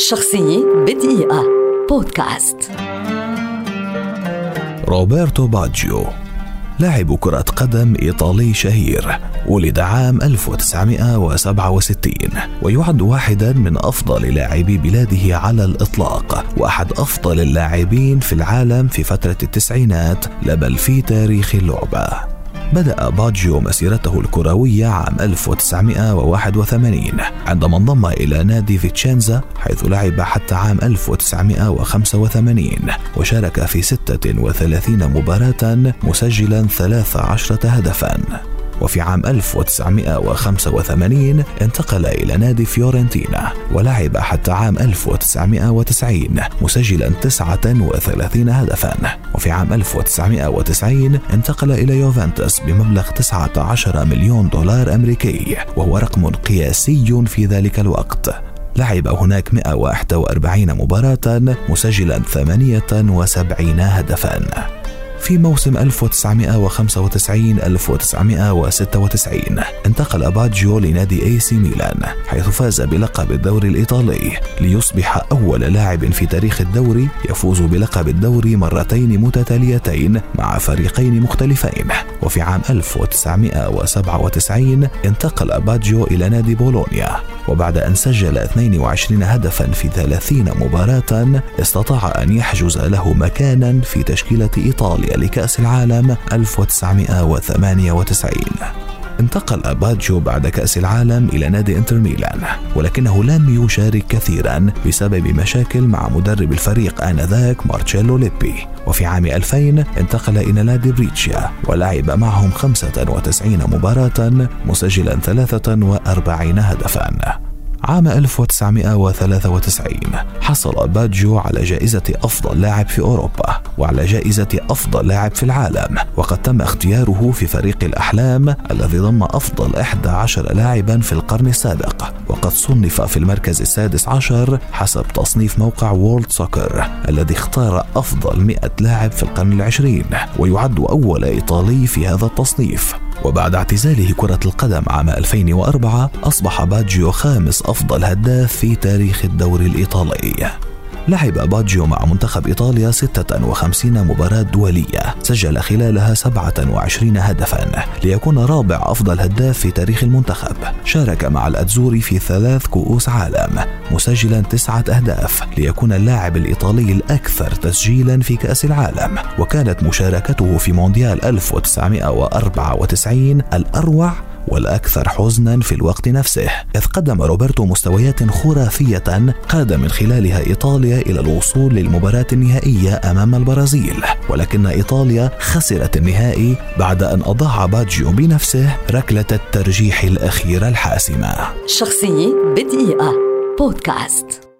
شخصية بدقيقة بودكاست. روبرتو باجيو لاعب كرة قدم إيطالي شهير، ولد عام 1967 ويعد واحدا من أفضل لاعبي بلاده على الإطلاق، وأحد أفضل اللاعبين في العالم في فترة التسعينات لا بل في تاريخ اللعبة. بدأ باجيو مسيرته الكروية عام 1981 عندما انضم إلى نادي فيتشينزا، حيث لعب حتى عام 1985 وشارك في 36 مباراة مسجلا 13 هدفا. وفي عام 1985 انتقل إلى نادي فيورنتينا ولعب حتى عام 1990 مسجلا 39 هدفا. وفي عام 1990 انتقل إلى يوفنتوس بمبلغ 19 مليون دولار أمريكي، وهو رقم قياسي في ذلك الوقت. لعب هناك 141 مباراة مسجلا 78 هدفا. في موسم 1995-1996 انتقل باجيو لنادي اي سي ميلان، حيث فاز بلقب الدوري الإيطالي ليصبح أول لاعب في تاريخ الدوري يفوز بلقب الدوري مرتين متتاليتين مع فريقين مختلفين. وفي عام 1997 انتقل باجيو إلى نادي بولونيا، وبعد أن سجل 22 هدفا في 30 مباراة استطاع أن يحجز له مكانا في تشكيلة إيطاليا لكأس العالم 1998. انتقل باجيو بعد كأس العالم إلى نادي انتر ميلان، ولكنه لم يشارك كثيرا بسبب مشاكل مع مدرب الفريق آنذاك مارتشيلو ليبي. وفي عام 2000 انتقل إلى نادي بريتشيا ولعب معهم 95 مباراة مسجلا 43 هدفا. عام 1993 حصل باجيو على جائزة أفضل لاعب في أوروبا وعلى جائزة أفضل لاعب في العالم، وقد تم اختياره في فريق الأحلام الذي ضم أفضل 11 لاعبا في القرن السابق، وقد صنف في المركز السادس عشر حسب تصنيف موقع وورلد سوكر الذي اختار أفضل 100 لاعب في القرن العشرين، ويعد أول إيطالي في هذا التصنيف. وبعد اعتزاله كرة القدم عام 2004 أصبح باجيو خامس أفضل هداف في تاريخ الدوري الإيطالي. لعب باجيو مع منتخب إيطاليا 56 مباراة دولية، سجل خلالها 27 هدفا ليكون رابع أفضل هداف في تاريخ المنتخب. شارك مع الأتزوري في 3 كؤوس عالم مسجلا 9 أهداف ليكون اللاعب الإيطالي الأكثر تسجيلا في كأس العالم، وكانت مشاركته في مونديال 1994 الأروع والأكثر حزنا في الوقت نفسه، إذ قدم روبرتو مستويات خرافية قاد من خلالها إيطاليا إلى الوصول للمباراة النهائية أمام البرازيل، ولكن إيطاليا خسرت النهائي بعد أن أضاع باجيو بنفسه ركلة الترجيح الأخيرة الحاسمة. شخصية بدقيقة بودكاست.